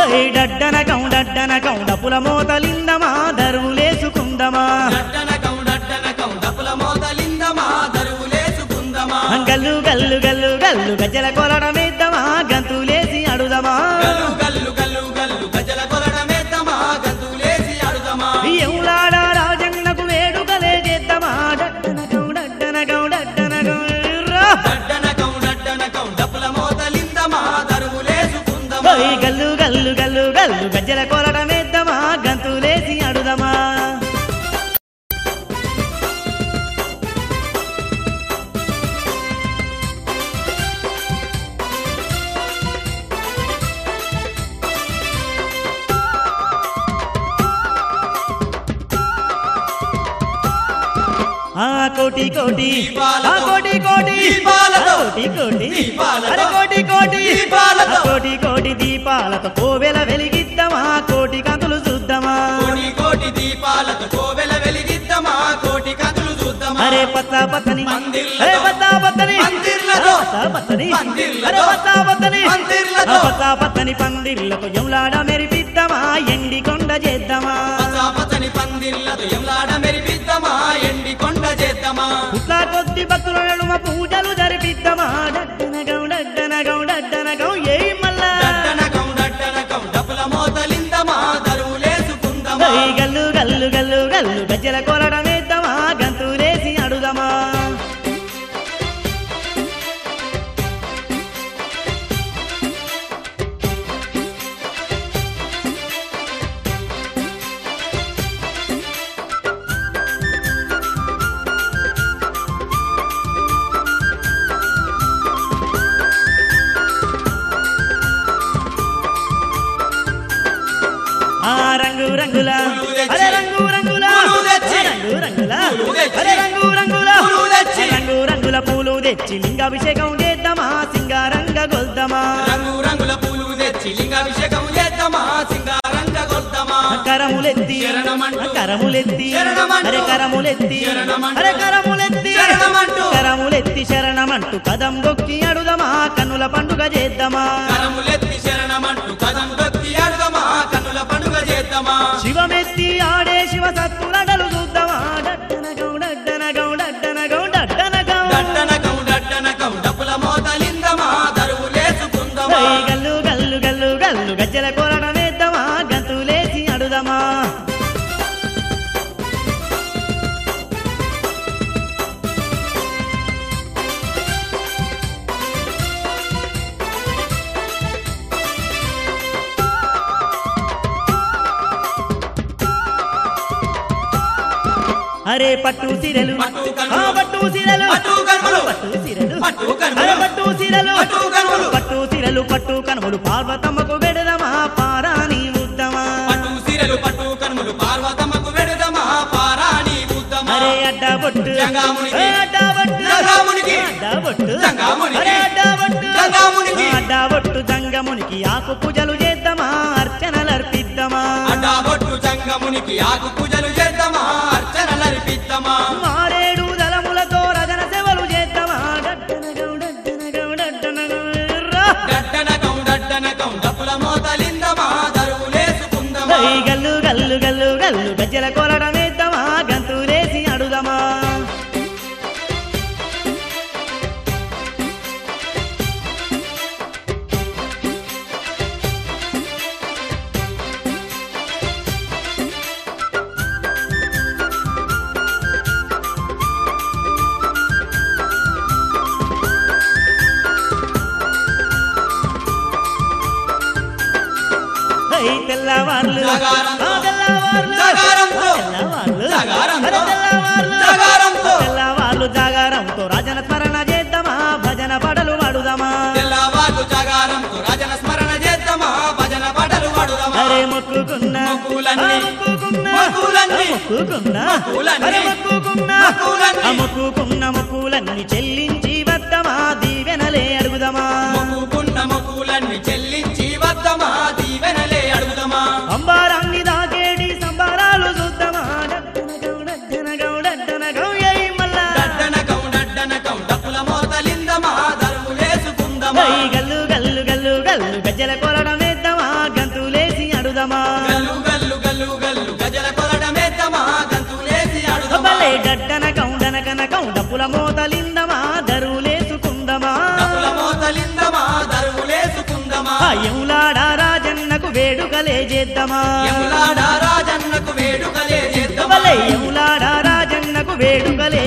డడ్డనకం డప్పుల మోతలిందమా దరువులేసుకుందమా గల్లు గల్లు గల్లు గల్లు గజ్జల కొలడమేద్దామా గంతులేసి అడుదమా ఎవులాడ రాజన్నకు వేడుకలే చేద్దామా డడ్డనకం గల్లు గల్లు గల్లు గల్లు గజ్జల కొలడమేద్దామా గంతులేసి అడుదమా కోటి కోటి కోటి కోటి కోటి కోటి కోటి కోటి దీపాలతో కోవెల వెలిగిద్దామా కోటి కంతులు చూద్దామా అరే పత్తా పత్తని అరే పత్తా పత్తని పత్తా పత్తని పందిర్లతో యములాడ మెరిపిద్దామా ఎండి కొండ చేద్దామా పుట్ల కొద్ది భక్తుల నడుమ పూజలు జరిపిద్దామా డడ్డనగం ఏ మల్లా గల్లు గల్లు గల్లు గల్లు గజ్జల కొలడమేద్దామా గంతులేసి అడుదమా రంగు రంగుల అరే రంగు రంగుల రంగు రంగుల అరే రంగు రంగుల రంగు రంగుల పూలు తెచ్చి లింగాభిషేకం చేద్దామా సింగారంగ గొల్దమా కరములెత్తి కరములెత్తి అరే కరములెత్తి అరే కరములెత్తి కరములెత్తి శరణమంటూ కదం దొక్కి అడుదమా కన్నుల పండుగ చేద్దామా శివమెత్తి ఆడే శివ సత్తులడలు చూద్దామా గల్లు గల్లు గల్లు గల్లు గజ్జల కొలడమేద్దామా గంతులేసి అడుదమా అరే పట్టు సీరలు పట్టు సీరలు పట్టు సీరలు పట్టు కనుమలు పార్వతమ్మకు వెడదమా పారాని ఉద్దమా అరే అడ్డబొట్టు అడ్డబొట్టు జంగమునికి ఆకు పూజలు చేద్దామా అర్చనలు అర్పిద్దామా మారేడు దళములతో రజన సేవలు చేద్దామా గల్లు గల్లు గల్లు గల్లు గజ్జల కొలడమేద్దామా గంతులేసి అడుదమా తెల్లవార్లు తెల్లవార్లు జాగారంతో రాజన స్మరణ చేద్దామా భజన పడలు వాడుదామా అరే మొక్కుకున్నా మొక్కుకున్న మొక్కులన్నీ చెల్లించి వద్దమా దీవెనలే అడుగుదమా అంబారాన్ని దాకేడి సంబారాలు చూద్దామా గల్లు గల్లు గల్లు గల్లు గజ్జల కొలడమేద్దామా గంతులే డప్పుల మోతలిందమా దరువులేసుకుందమా ఎములాడ రాజన్నకు వేడుకలే చేద్దామా యములాడ రాజన్నకు వేడుకలే చేద్దామా భలే ఎములాడ రాజన్నకు వేడుకలే